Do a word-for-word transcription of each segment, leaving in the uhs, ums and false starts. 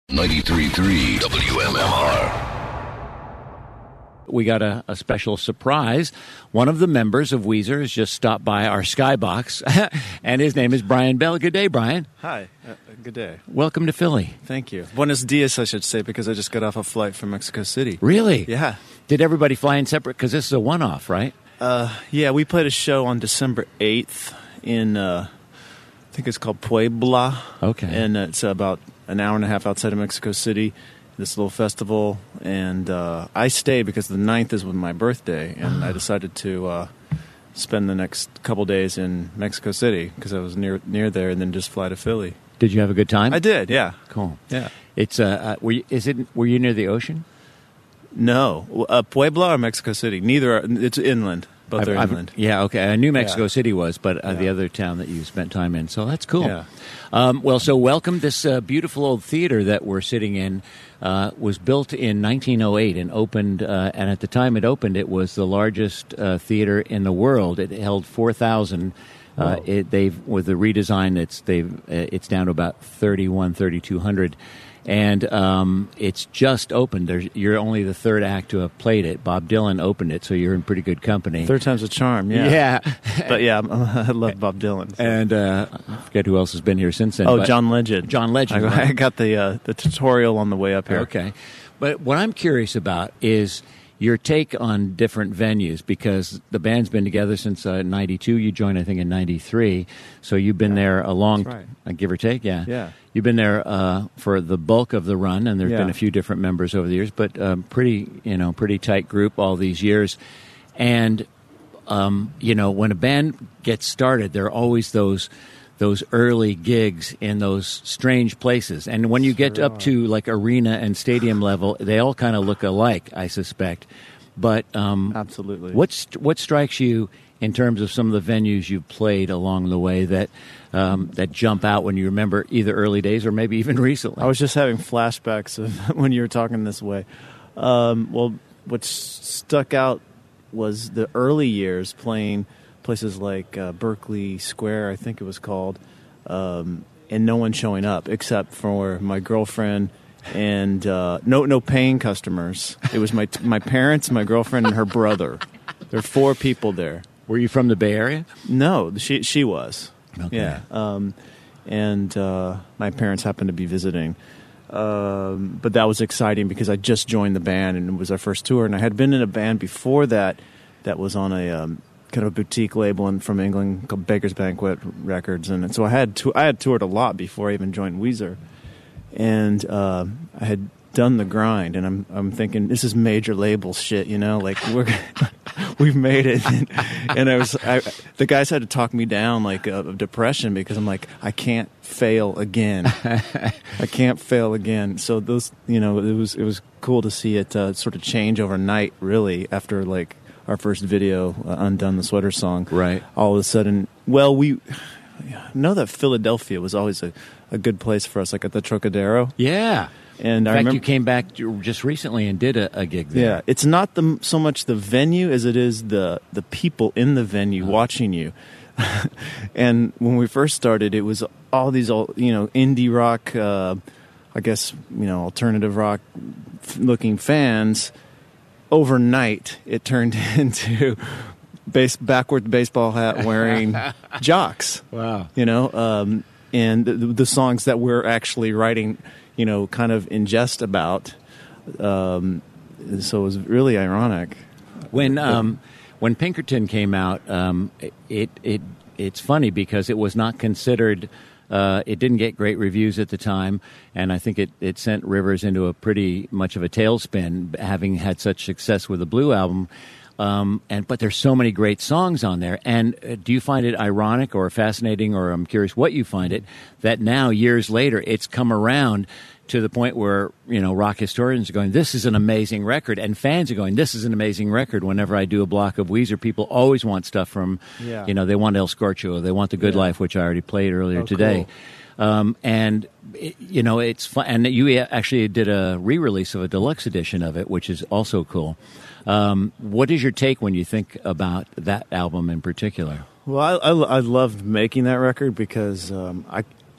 ninety-three point three W M M R. We got a, a special surprise. One of the members of Weezer has just stopped by our skybox, and his name is Brian Bell. Good day, Brian. Hi. Uh, good day. Welcome to Philly. Thank you. Buenos dias, I should say, because I just got off a flight from Mexico City. Really? Yeah. Did everybody fly in separate? Because this is a one-off, right? Uh, yeah, we played a show on December eighth in, uh, I think it's called Puebla. Okay. And it's about an hour and a half outside of Mexico City, this little festival. And uh, I stayed because the ninth is my birthday, and I decided to uh, spend the next couple days in Mexico City because I was near near there, and then just fly to Philly. Did you have a good time? I did, yeah. Cool. Yeah. It's uh, uh were you, is it were you near the ocean? No, uh, Puebla or Mexico City. Neither are. It's inland. Both I've, are I've, inland. yeah, okay. I knew Mexico Yeah. City was, but uh, Yeah. the other town that you spent time in. So that's cool. Yeah. Um, well, so welcome. This uh, beautiful old theater that we're sitting in uh, was built in nineteen oh eight and opened. Uh, and at the time it opened, it was the largest uh, theater in the world. It held four thousand. Uh, it, they've with the redesign, it's they've uh, it's down to about thirty-one, thirty-two hundred. And um, it's just opened. There's, you're only the third act to have played it. Bob Dylan opened it, so you're in pretty good company. Third time's a charm, yeah. Yeah. But yeah, I'm, I love Bob Dylan. So. And uh, I forget who else has been here since then. Oh, but John Legend. John Legend. I, right? I got the uh, the tutorial on the way up here. Okay. But what I'm curious about is your take on different venues, because the band's been together since uh, ninety-two. You joined, I think, in ninety-three. So you've been there a long That's right. uh, give or take, yeah. Yeah. You've been there uh, for the bulk of the run, and there's Yeah. been a few different members over the years, but um, pretty, you know, pretty tight group all these years. And, um, you know, when a band gets started, there are always those those early gigs in those strange places. And when you get Sure up are. to, like, arena and stadium level, they all kind of look alike, I suspect. But um, Absolutely. what's, what strikes you in terms of some of the venues you've played along the way that um, that jump out when you remember either early days or maybe even recently? I was just having flashbacks of when you were talking this way. Um, well, what s- stuck out was the early years playing places like uh, Berkeley Square, I think it was called, um, and no one showing up except for my girlfriend and uh, no no paying customers. It was my t- my parents, my girlfriend, and her brother. There were four people there. Were you from the Bay Area? No, she she was. Okay. Yeah. Um, and uh, my parents happened to be visiting. Um, but that was exciting because I just joined the band and it was our first tour. And I had been in a band before that that was on a um, kind of a boutique label in, from England called Baker's Banquet Records. And so I had to- I had toured a lot before I even joined Weezer. And uh, I had done the grind, and I'm I'm thinking this is major label shit, you know, like we're we've made it, and, and I was I, the guys had to talk me down like uh, of depression because I'm like I can't fail again, I can't fail again. So those, you know, it was it was cool to see it uh, sort of change overnight, really, after like our first video, uh, Undone the Sweater Song, Right. All of a sudden, well, we know that Philadelphia was always a, a good place for us, like at the Trocadero. Yeah. And In I fact, remember, you came back just recently and did a, a gig there. yeah, it's not the so much the venue as it is the the people in the venue Oh. watching you. And when we first started, it was all these all you know indie rock, uh, I guess you know alternative rock looking fans. Overnight, it turned into base backward baseball hat wearing jocks. Wow. You know, um, and the, the songs that we're actually writing, you know, kind of in jest about. Um, so it was really ironic. When um, when Pinkerton came out, um, it it it's funny because it was not considered. Uh, it didn't get great reviews at the time, and I think it, it sent Rivers into a pretty much of a tailspin, having had such success with the Blue album. Um, and but there's so many great songs on there. And uh, do you find it ironic or fascinating, or I'm curious what you find it, that now years later it's come around to the point where, you know, rock historians are going, this is an amazing record, and fans are going, this is an amazing record. Whenever I do a block of Weezer, people always want stuff from, Yeah. you know, they want El Scorcho, they want The Good Yeah. Life, which I already played earlier Oh, today. cool. Um, and, it, you know, it's fun. And you actually did a re-release of a deluxe edition of it, which is also cool. Um, what is your take when you think about that album in particular? Well, I, I, I loved making that record because um, I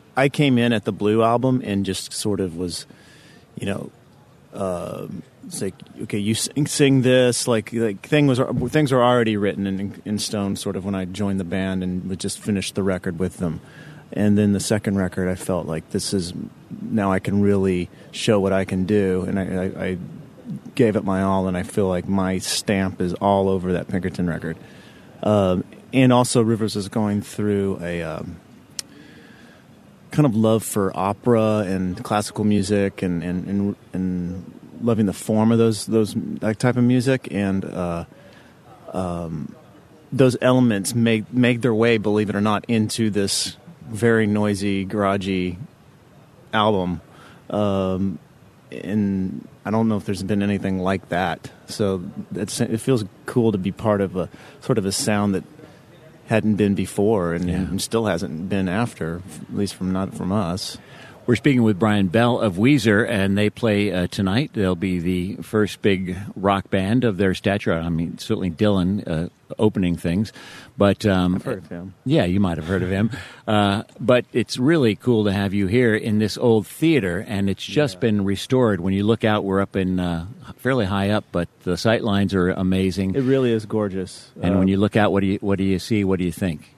I came in at the Blue album and just sort of was, you know, uh, it's like, okay, you sing, sing this, like like thing was things were already written in, in stone. Sort of when I joined the band and would just finish the record with them, and then the second record, I felt like this is now I can really show what I can do, and I, I, I gave it my all, and I feel like my stamp is all over that Pinkerton record. Um, and also, Rivers is going through a um, kind of love for opera and classical music, and and, and and loving the form of those those that type of music, and uh, um, those elements make make their way, believe it or not, into this very noisy, garagey album. Um, and I don't know if there's been anything like that. So it's, it feels cool to be part of a sort of a sound that hadn't been before, and, yeah. and still hasn't been after, at least from not from us. We're speaking with Brian Bell of Weezer, and they play uh, tonight. They'll be the first big rock band of their stature. I mean, certainly Dylan uh, opening things. But um, I've heard of him. Yeah, you might have heard of him. Uh, but it's really cool to have you here in this old theater, and it's just yeah. been restored. When you look out, we're up in uh, fairly high up, but the sight lines are amazing. It really is gorgeous. And um, when you look out, what do you what do you see? What do you think?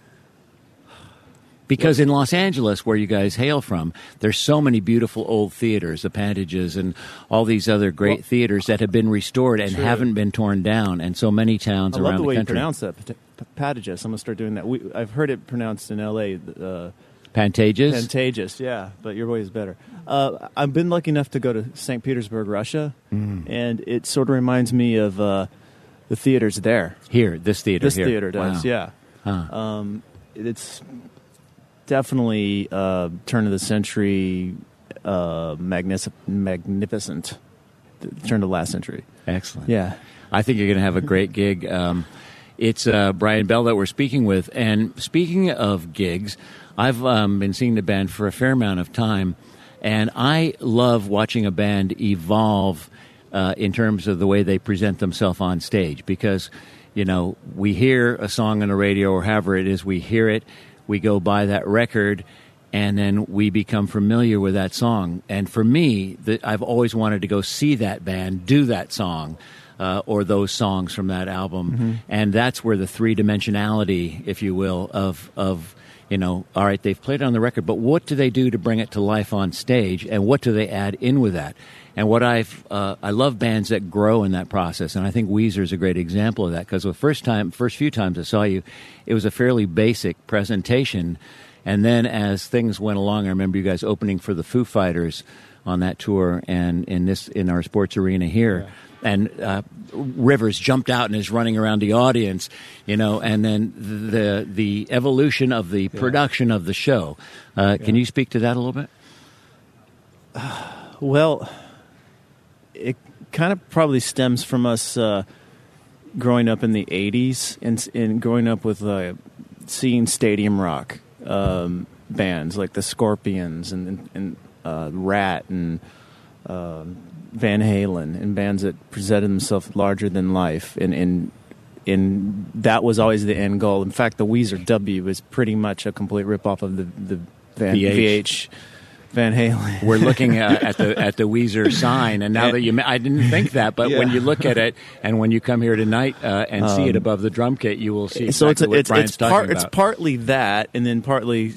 Because in Los Angeles, where you guys hail from, there's so many beautiful old theaters, the Pantages and all these other great well, theaters that have been restored and true. haven't been torn down, and so many towns I around love the, the way country. You pronounce that, Pantages. I'm going to start doing that. We, I've heard it pronounced in L A. Uh, Pantages? Pantages, yeah, but your way is better. Uh, I've been lucky enough to go to Saint Petersburg, Russia, mm. and it sort of reminds me of uh, the theaters there. Here, this theater This here. theater does, wow. yeah. Huh. Um, it's definitely uh, turn of the century, uh, magnific- magnificent. Turn of the last century. Excellent. Yeah. I think you're going to have a great gig. Um, it's uh, Brian Bell that we're speaking with. And speaking of gigs, I've um, been seeing the band for a fair amount of time, and I love watching a band evolve uh, in terms of the way they present themselves on stage, because, you know, we hear a song on the radio or however it is, we hear it, we go buy that record, and then we become familiar with that song. And for me, the, I've always wanted to go see that band do that song uh, or those songs from that album. Mm-hmm. And that's where the three-dimensionality, if you will, of, of, you know, all right, they've played it on the record, but what do they do to bring it to life on stage, and what do they add in with that? And what I've, uh, I love bands that grow in that process, and I think Weezer is a great example of that, because the first time, first few times I saw you, it was a fairly basic presentation, and then as things went along, I remember you guys opening for the Foo Fighters on that tour, and in this, in our sports arena here, yeah. and uh, Rivers jumped out and is running around the audience, you know, and then the the evolution of the yeah. production of the show. Uh, yeah. Can you speak to that a little bit? Uh, well. It kind of probably stems from us uh, growing up in the eighties and, and growing up with uh, seeing stadium rock um, bands like the Scorpions and, and uh, Rat and uh, Van Halen, and bands that presented themselves larger than life. And, and, and that was always the end goal. In fact, the Weezer W is pretty much a complete ripoff of the, the Van, V H. V H Van Halen. We're looking uh, at the at the Weezer sign, and now that you, I didn't think that, but yeah. when you look at it, and when you come here tonight uh, and um, see it above the drum kit, you will see exactly so it's a, what it's, Brian's it's talking part, about. It's partly that, and then partly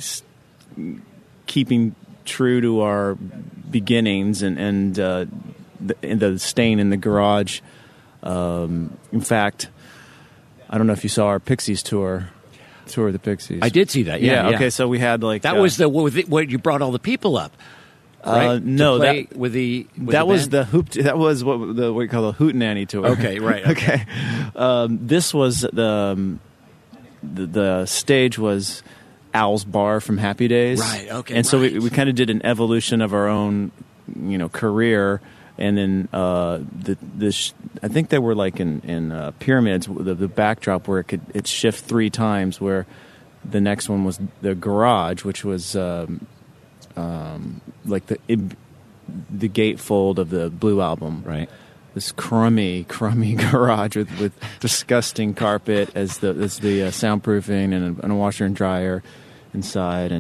keeping true to our beginnings, and and uh, the, and the staying in the garage. Um, in fact, I don't know if you saw our Pixies tour. Tour of the Pixies. I did see that. Yeah. yeah, yeah. Okay. So we had like that uh, was the where you brought all the people up. Right? Uh, no, that that with the with that the was band? the hoop. That was what the what you call the Hootenanny tour. Okay. Right. Okay. okay. Um, this was the, um, the the stage was Al's Bar from Happy Days. Right. Okay. And so right. we we kind of did an evolution of our own, you know, career. And then uh, the the sh- I think they were like in in uh, pyramids. The, the backdrop where it could it shift three times. Where the next one was the garage, which was um, um, like the it, the gatefold of the Blue album. Right. This crummy, crummy garage with, with disgusting carpet as the as the uh, soundproofing and a, and a washer and dryer inside, and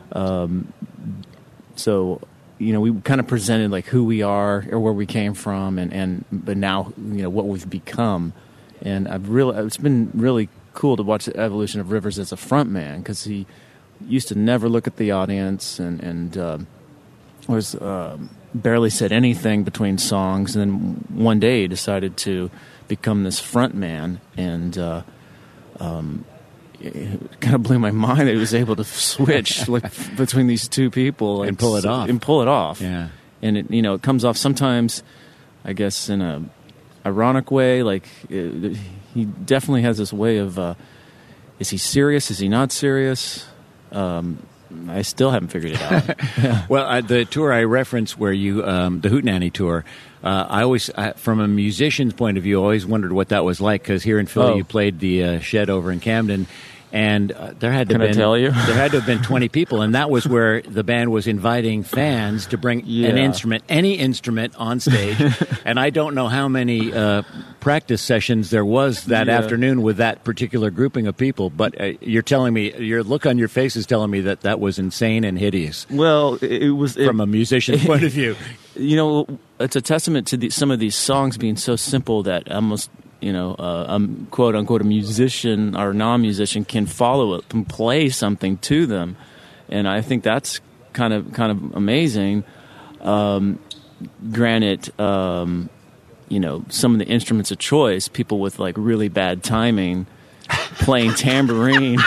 Um, so, you know, we kind of presented like who we are or where we came from, and, and but now, you know, what we've become. And I've really, it's been really cool to watch the evolution of Rivers as a front man, because he used to never look at the audience and, and uh, was uh, barely said anything between songs. And then one day he decided to become this front man, and uh, um, it kind of blew my mind that he was able to switch like, between these two people and pull it off. And pull it off. Yeah. And it, you know, it comes off sometimes, I guess, in a ironic way. Like it, he definitely has this way of, uh, is he serious? Is he not serious? Um, I still haven't figured it out. Yeah. Well, uh, the tour I referenced, where you, um, the Hootenanny tour, uh, I always, uh, from a musician's point of view, I always wondered what that was like, because here in Philly, Oh. you played the uh, Shed over in Camden. And uh, there had to Can have I been tell you? there had to have been twenty people, and that was where the band was inviting fans to bring Yeah. an instrument, any instrument, on stage. And I don't know how many uh, practice sessions there was that Yeah. afternoon with that particular grouping of people. But uh, you're telling me, your look on your face is telling me that that was insane and hideous Well, it, it was it, from a musician's point of view. You know, it's a testament to the, some of these songs being so simple that almost, you know, uh, um, quote unquote, a musician or non-musician can follow it and play something to them, and I think that's kind of kind of amazing. Um, granted, um, you know, some of the instruments of choice, people with like really bad timing, playing tambourine.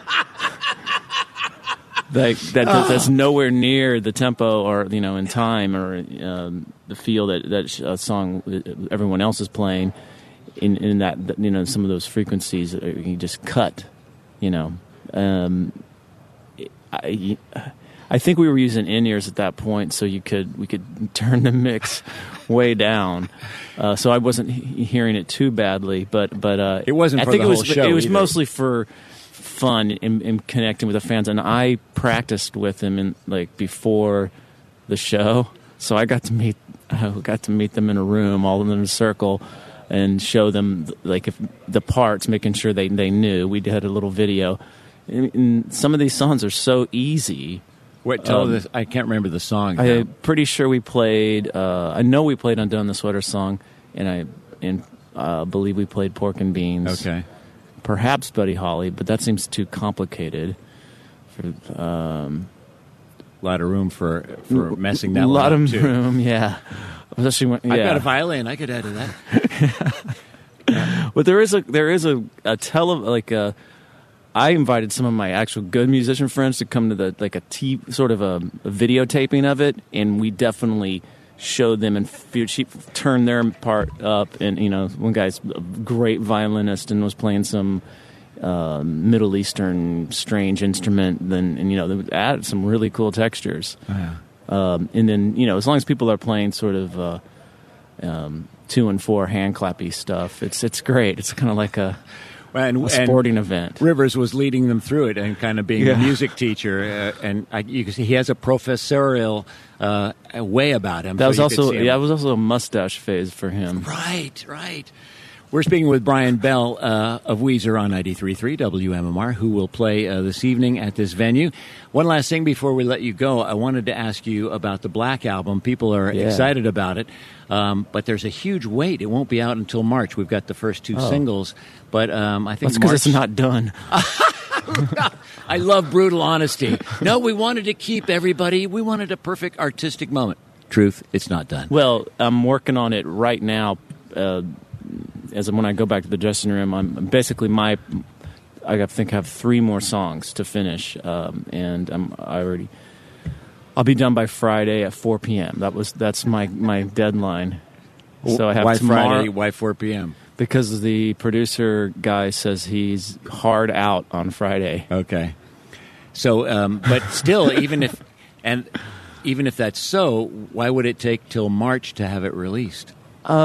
Like that, that, that's nowhere near the tempo or, you know, in time or um, the feel that that a song everyone else is playing. In, in that, you know, some of those frequencies you just cut, you know. Um, I, I think we were using in-ears at that point, so you could we could turn the mix way down. Uh, so I wasn't he- hearing it too badly, but but uh, It wasn't I for think the it was, whole show It was either. mostly for fun and, and connecting with the fans, and I practiced with them in like before the show, so I got to meet I got to meet them in a room, all of them in a circle, and show them like if the parts, making sure they they knew. We did a little video, and, and some of these songs are so easy. What? Tell Um, this. I can't remember the song. now. I'm pretty sure we played. Uh, I know we played "Undone the Sweater Song," and I and uh, believe we played "Pork and Beans." Okay. Perhaps Buddy Holly, but that seems too complicated. For, um, A lot of room for for messing that a one lot up, of too. room, yeah. Especially when, yeah. I've got a violin. I could add to that. But there is a there is a, a tele like a. I invited some of my actual good musician friends to come to the like a t sort of a, a videotaping of it, and we definitely showed them and f- she turned their part up. And you know, one guy's a great violinist and was playing some uh, Middle Eastern strange instrument. Then and you know, they added some really cool textures. Oh, yeah. Um, and then you know, as long as people are playing sort of uh, um, two and four hand clappy stuff, it's it's great. It's kind of like a And, a and sporting event. Rivers was leading them through it and kind of being Yeah. the music teacher, uh, and I, you can see he has a professorial uh, way about him. That so was you could also see him. yeah, that was also a mustache phase for him. Right, right. We're speaking with Brian Bell uh, of Weezer on ninety-three point three W M M R, who will play uh, this evening at this venue. One last thing before we let you go, I wanted to ask you about the Black Album. People are Yeah. excited about it, um, but there's a huge wait. It won't be out until March. We've got the first two Oh. singles, but um, I think That's because March- it's not done. I love brutal honesty. No, we wanted to keep everybody. We wanted a perfect artistic moment. Truth, it's not done. Well, I'm working on it right now. Uh, as when I go back to the dressing room, I'm basically my. I got- think I have three more songs to finish, um, and I'm I already. I'll be done by Friday at four p.m. That was that's my, my deadline. So I have Why tomorrow Friday? Why four p.m.? because the producer guy says he's hard out on Friday. Okay. So, um, but still, even if and even if that's so, why would it take till March to have it released?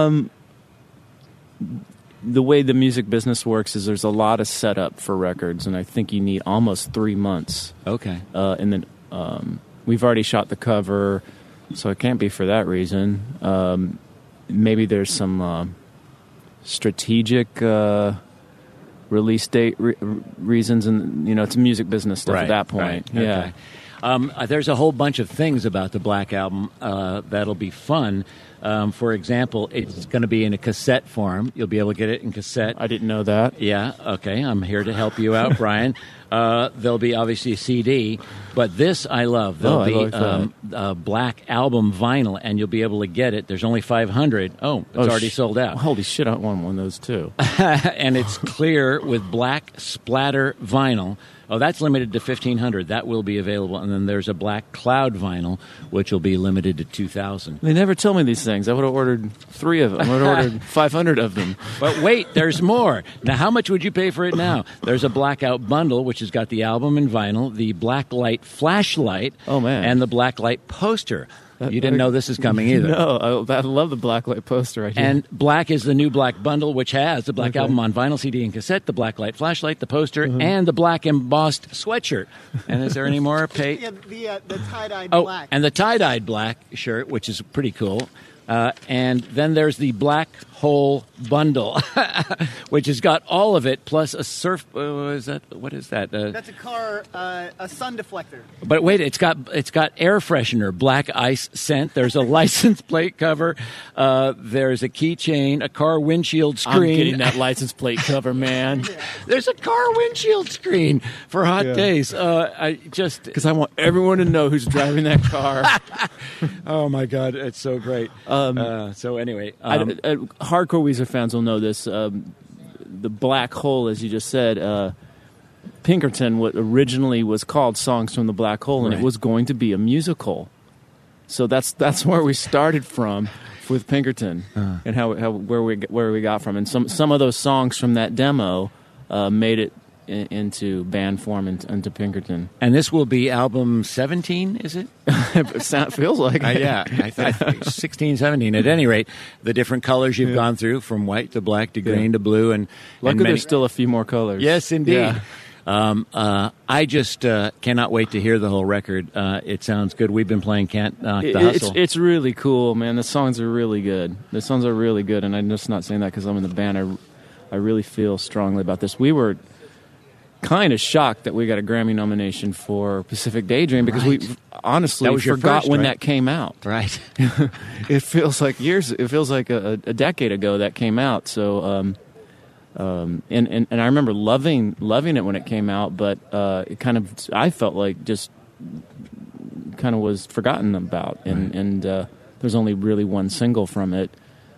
The way the music business works is there's a lot of setup for records, and I think you need almost three months. Okay. Uh, and then um, we've already shot the cover, so it can't be for that reason. Um, maybe there's some uh, strategic uh, release date re- reasons, and you know, it's music business stuff at that point. right. Yeah. Okay. Um, uh, there's a whole bunch of things about the Black Album uh, that'll be fun. Um, for example, it's going to be in a cassette form. You'll be able to get it in cassette. I didn't know that. Yeah, okay. I'm here to help you out, Brian. Uh, there'll be obviously a C D, but this I love. There'll Oh, I be like um, uh, Black Album vinyl, and you'll be able to get it. There's only five hundred. Oh, it's Oh, already sh- sold out. Holy shit, I want one of those too. And it's clear with black splatter vinyl. Oh, that's limited to fifteen hundred. That will be available. And then there's a black cloud vinyl, which will be limited to two thousand. They never tell me these things. I would have ordered three of them. I would have ordered five hundred of them. But wait, there's more. Now, how much would you pay for it now? There's a blackout bundle, which has got the album and vinyl, the black light flashlight, Oh, man. and the black light poster. You didn't know this is coming either. No, I, I love the blacklight poster idea. And black is the new black bundle, which has the black Okay. album on vinyl, C D, and cassette, the black light flashlight, the poster, and the black embossed sweatshirt. And is there any more? Pay- Yeah, the uh, the tie-dyed oh, black. and the tie-dyed black shirt, which is pretty cool. Uh, and then there's the black hole bundle, which has got all of it plus a surf. Uh, is that what is that? Uh, That's a car, uh, a sun deflector. But wait, it's got it's got air freshener, black ice scent. There's a license plate cover. Uh, there's a keychain, a car windshield I'm screen. getting that license plate cover, man. There's a car windshield screen for hot Yeah. days. Uh, I just Because I want everyone to know who's driving that car. oh my god, it's so great. Um, uh, so anyway, um, I, I, hardcore Weezer fans will know this. Um, the Black Hole, as you just said, uh, Pinkerton, what originally was called Songs from the Black Hole, and Right. it was going to be a musical. So that's that's where we started from with Pinkerton, Uh. and how, how where we where we got from, and some some of those songs from that demo uh, made it in, into band form and into Pinkerton. and this will be album seventeen, is it? It sound- feels like Uh, it. yeah, I th- I think sixteen, seventeen. At any rate, the different colors you've gone through, from white to black to green Yeah. to blue, and, Luckily, and many- there's still a few more colors. yes, indeed. Yeah. Um, uh, I just uh, cannot wait to hear the whole record. Uh, it sounds good. We've been playing Can't Knock the It- Hustle. It's, it's really cool, man. The songs are really good. The songs are really good, and I'm just not saying that because I'm in the band. I, I really feel strongly about this. We were kind of shocked that we got a Grammy nomination for Pacific Daydream because we Right. honestly That was your forgot first, when right? that came out. right. It feels like years. It feels like a, a decade ago that came out. So, um, um, and, and and I remember loving loving it when it came out, but uh, it kind of I felt like just kind of was forgotten about, and and uh, there's only really one single from it.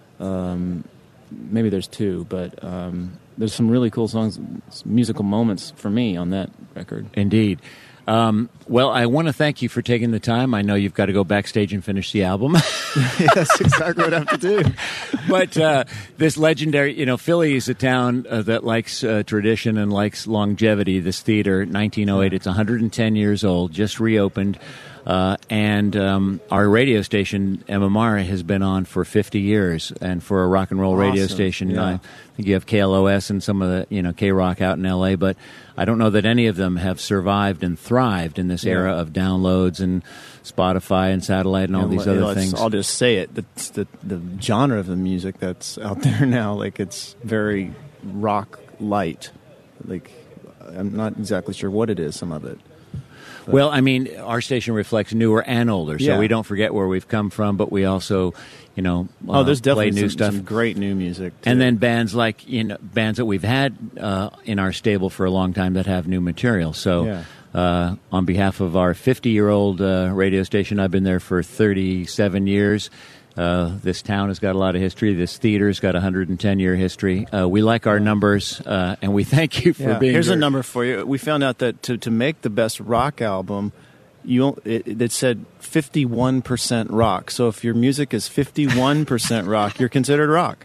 Um, maybe there's two, but um, there's some really cool songs, musical moments for me on that record. Indeed. Um, well, I want to thank you for taking the time. I know you've got to go backstage and finish the album. Yeah, that's exactly what I have to do. But uh, this legendary, you know, Philly is a town uh, that likes uh, tradition and likes longevity. This theater, nineteen oh eight, it's one hundred ten years old, just reopened. Uh, and um, our radio station, M M R, has been on for fifty years. And for a rock and roll radio Awesome. station, Yeah. I think you have K L O S and some of the, you know, K-Rock out in L A, but I don't know that any of them have survived and thrived in this Yeah. era of downloads and Spotify and satellite and all And these let- other let's- things. I'll just say it. That's the the genre of the music that's out there now. Like it's very rock light. Like I'm not exactly sure what it is. Some of it. Well, I mean, our station reflects newer and older, so Yeah. we don't forget where we've come from, but we also, you know, uh, Oh, there's definitely play new some, stuff. some great new music. too. And then bands like, you know, bands that we've had uh, in our stable for a long time that have new material. So, Yeah. uh, on behalf of our fifty-year-old uh, radio station, I've been there for thirty-seven years. Uh, this town has got a lot of history. This theater's got a one hundred ten year history. Uh, we like our numbers, uh, and we thank you for Yeah. being Here's here. a number for you. We found out that to, to make the best rock album, you it, it said fifty-one percent rock. So if your music is fifty-one percent rock, you're considered rock.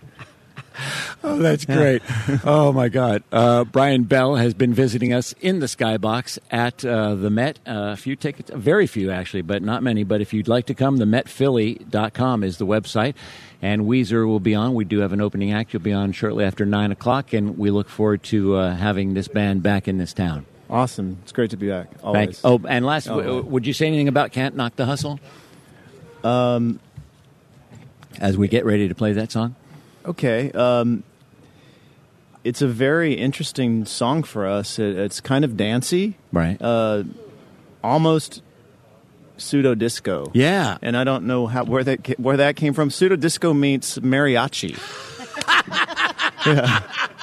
Oh, that's great. Oh, my God. Uh, Brian Bell has been visiting us in the Skybox at uh, the Met. Uh, a few tickets, very few actually, but not many. But if you'd like to come, the met philly dot com is the website. And Weezer will be on. We do have an opening act. You'll be on shortly after nine o'clock. And we look forward to uh, having this band back in this town. Awesome. It's great to be back. Thank- Always. Oh, and last, Oh, w- yeah. would you say anything about Can't Knock the Hustle? Um, As we get ready to play that song? Okay. Um, it's a very interesting song for us. It, it's kind of dancey, Right. uh, almost pseudo disco. Yeah. And I don't know how where that ca- where that came from. Pseudo disco meets mariachi. Yeah.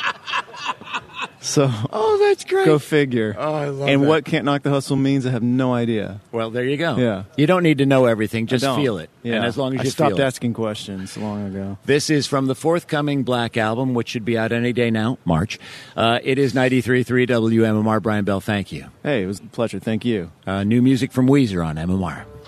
So, Oh, that's great. go figure. Oh, I love And that. what Can't Knock the Hustle means, I have no idea. Well, there you go. Yeah. You don't need to know everything. Just I don't. feel it. Yeah. And as long as I you stopped feel it. asking questions long ago. This is from the forthcoming Black Album, which should be out any day now, March. Uh, it is ninety-three point three W M M R. Brian Bell, thank you. Hey, it was a pleasure. Thank you. Uh, new music from Weezer on M M R.